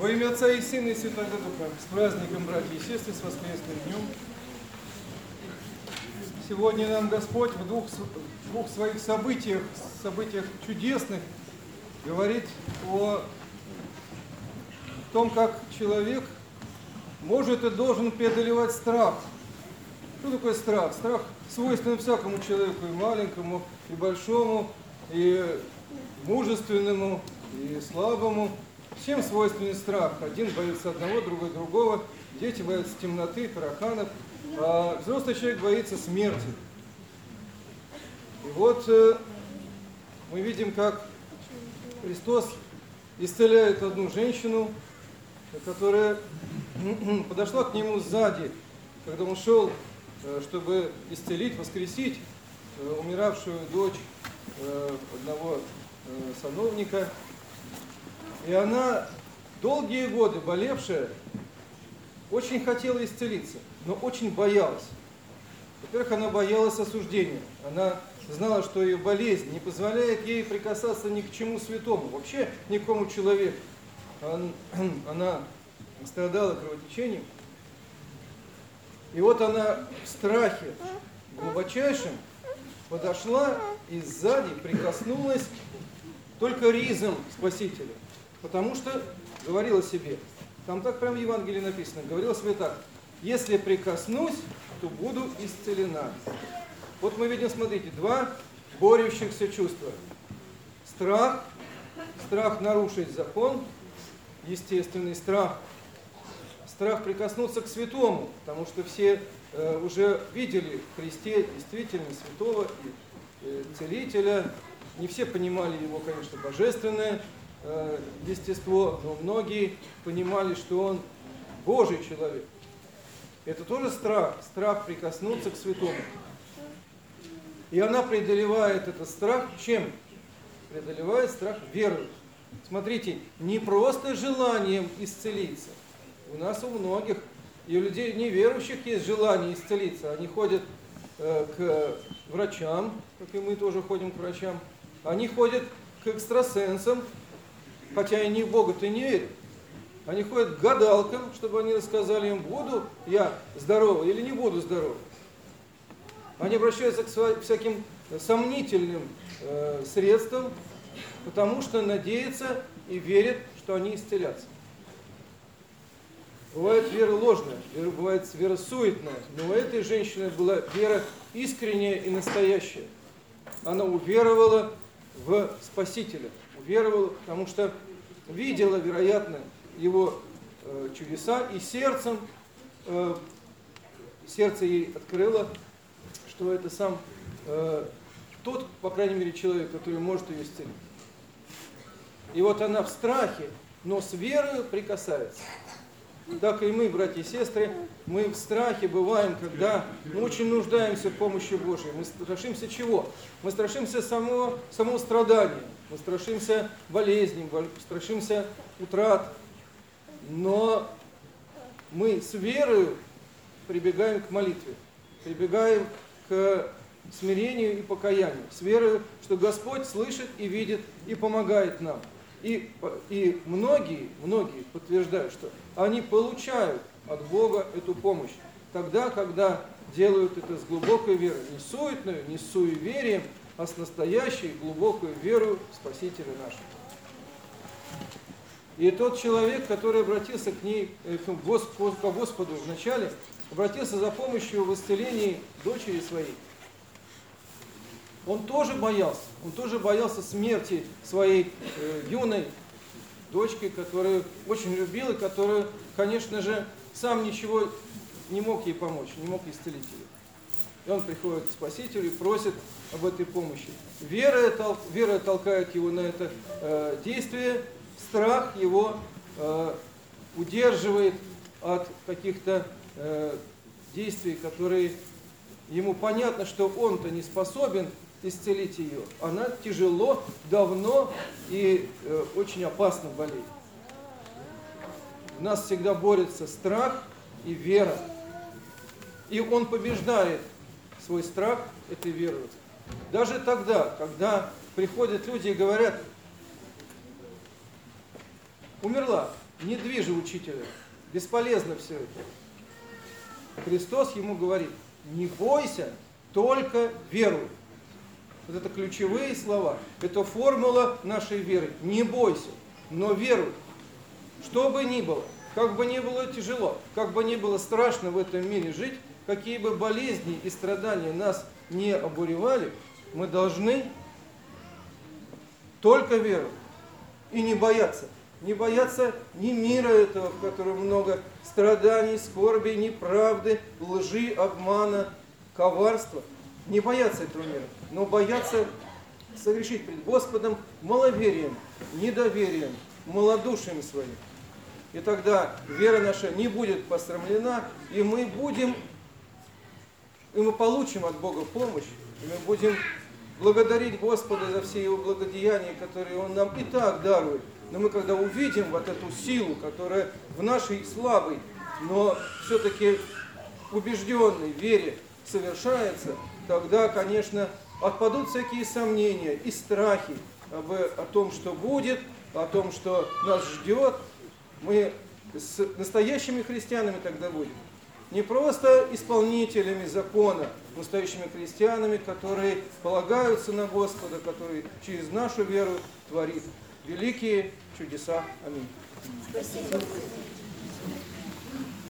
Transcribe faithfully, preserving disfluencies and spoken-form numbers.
Во имя Отца и Сына и Святого Духа, с праздником, братья и сестры, с воскресным днем. Сегодня нам Господь в двух, в двух своих событиях, событиях чудесных, говорит о том, как человек может и должен преодолевать страх. Что такое страх? Страх свойственен всякому человеку, и маленькому, и большому, и мужественному, и слабому. Всем свойственен страх. Один боится одного, другой другого. Дети боятся темноты, тараканов. А взрослый человек боится смерти. И вот э, мы видим, как Христос исцеляет одну женщину, которая подошла к нему сзади, когда он шел, чтобы исцелить, воскресить умиравшую дочь одного сановника. И она, долгие годы болевшая, очень хотела исцелиться, но очень боялась. Во-первых, она боялась осуждения. Она знала, что ее болезнь не позволяет ей прикасаться ни к чему святому, вообще ни к какому человеку. Она страдала кровотечением. И вот она в страхе глубочайшем подошла и сзади прикоснулась только ризом Спасителя. Потому что говорила себе, там так прямо в Евангелии написано, говорила себе так: если прикоснусь, то буду исцелена. Вот мы видим, смотрите, два борющихся чувства. Страх, страх нарушить закон, естественный страх. Страх прикоснуться к святому, потому что все э, уже видели в Христе действительно святого и э, целителя. Не все понимали его, конечно, божественное э, естество, но многие понимали, что он Божий человек. Это тоже страх, страх прикоснуться к святому. И она преодолевает этот страх чем? Преодолевает страх верой. Смотрите, не просто желанием исцелиться. У нас у многих, и у людей неверующих есть желание исцелиться. Они ходят э, к врачам, как и мы тоже ходим к врачам. Они ходят к экстрасенсам, хотя и не в Бога-то не верят. Они ходят к гадалкам, чтобы они рассказали им, буду я здоров или не буду здоров. Они обращаются к всяким сомнительным э, средствам, потому что надеются и верят, что они исцелятся. Бывает вера ложная, вера бывает вера суетная, но у этой женщины была вера искренняя и настоящая. Она уверовала в Спасителя, уверовала, потому что видела, вероятно, его э, чудеса, и сердцем, э, сердце ей открыло, что это сам э, тот, по крайней мере, человек, который может ее исцелить. И вот она в страхе, но с верою прикасается. Так и мы, братья и сестры, мы в страхе бываем, когда мы очень нуждаемся в помощи Божьей. Мы страшимся чего? Мы страшимся самого, самого страдания, мы страшимся болезней, страшимся утрат. Но мы с верою прибегаем к молитве, прибегаем к смирению и покаянию, с верою, что Господь слышит и видит и помогает нам. И, и многие, многие подтверждают, что они получают от Бога эту помощь. Тогда, когда делают это с глубокой верой, не суетную, не с суеверием, а с настоящей глубокой верой в Спасителя нашего. И тот человек, который обратился к ней, к Господу вначале, обратился за помощью в исцелении дочери своей. Он тоже боялся, он тоже боялся смерти своей э, юной дочки, которую очень любил и которую, конечно же, сам ничего не мог ей помочь, не мог исцелить ее. И он приходит к Спасителю и просит об этой помощи. Вера, тол, вера толкает его на это э, действие, страх его э, удерживает от каких-то э, действий, которые ему понятно, что он-то не способен исцелить ее. Она тяжело, давно и э, очень опасно болеет. У нас всегда борется страх и вера. И он побеждает свой страх этой верой. Даже тогда, когда приходят люди и говорят, умерла, не движи учителя. Бесполезно все это. Христос ему говорит: не бойся, только веруй. Вот это ключевые слова. Это формула нашей веры. Не бойся, но веруй. Что бы ни было, как бы ни было тяжело, как бы ни было страшно в этом мире жить, какие бы болезни и страдания нас не обуревали, мы должны только веровать и не бояться. Не бояться ни мира этого, в котором много страданий, скорби, неправды, лжи, обмана, коварства. Не бояться этого мира, но бояться согрешить перед Господом маловерием, недоверием, малодушием своим. И тогда вера наша не будет посрамлена, и мы будем, и мы получим от Бога помощь, и мы будем благодарить Господа за все Его благодеяния, которые Он нам и так дарует. Но мы когда увидим вот эту силу, которая в нашей слабой, но все-таки убежденной вере совершается, тогда, конечно, отпадут всякие сомнения и страхи об, о том, что будет, о том, что нас ждет. Мы с настоящими христианами тогда будем. Не просто исполнителями закона, настоящими христианами, которые полагаются на Господа, который через нашу веру творит великие чудеса. Аминь. Спасибо.